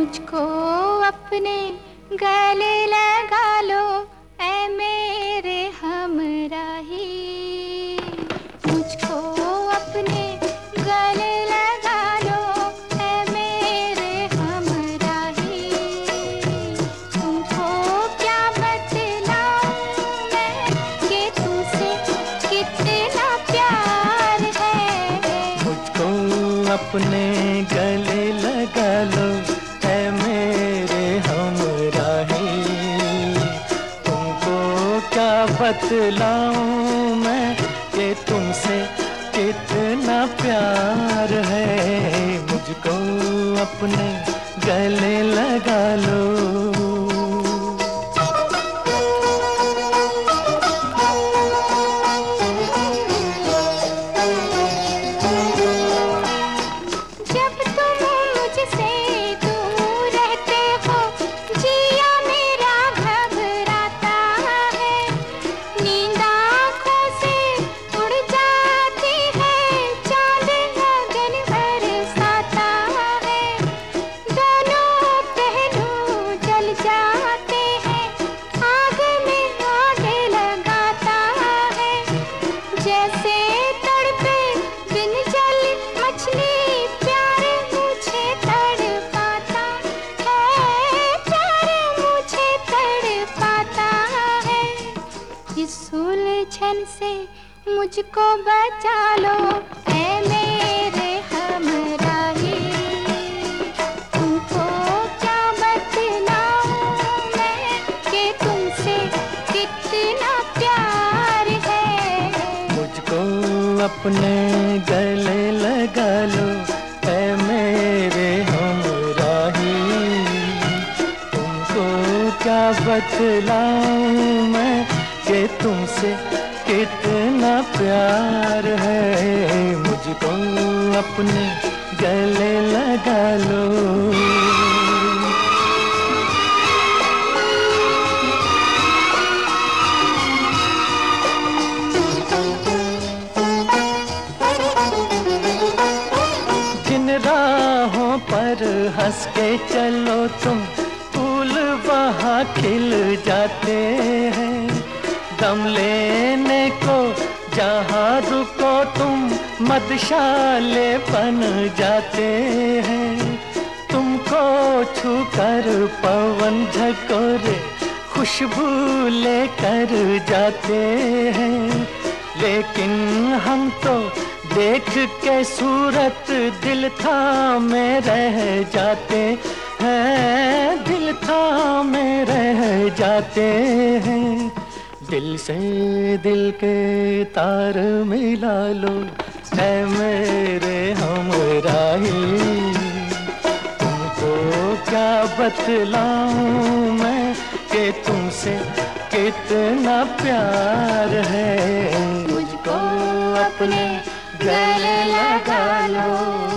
मुझको अपने गले लगा लो ऐ मेरे हमराही। मुझको अपने गले लगा लो ऐ मेरे हमराही। तुमको क्या बतलाऊं मैं कि तुमसे कितना प्यार है। मुझको अपने गले लगा लो ऐ मेरे हमराही। तुमको क्या बतलाऊं मैं कि तुमसे कितना प्यार है। मुझको अपने गले लगा लो। जैसे तड़पे बिन जल मछली प्यार मुझे तड़पाता है। प्यार मुझे तड़पाता है। इस उलझन से मुझको बचा लो ऐ मेरे हमराही। तुमको क्या बतलाऊं मैं कि तुमसे कितना प्यार है। मुझको अपने गले लगा लो ऐ मेरे हमराही। तुमको क्या बतलाऊं मैं कि तुमसे कितना प्यार है। मुझको अपने गले लगा लो। राहों पर हंस के चलो तुम फूल वहाँ खिल जाते हैं। दम लेने को जहाँ रुको तुम मधुशाले बन जाते हैं। तुमको छूकर पवन झकोरे खुशबू लेकर जाते हैं। लेकिन हम तो देख के सूरत दिल थामे रह जाते हैं। दिल थामे रह जाते हैं। दिल से दिल के तार मिला लो ऐ मेरे हमराही। तुमको क्या बतलाऊं मैं कि तुमसे कितना प्यार है। मुझको अपने गले लगा लो।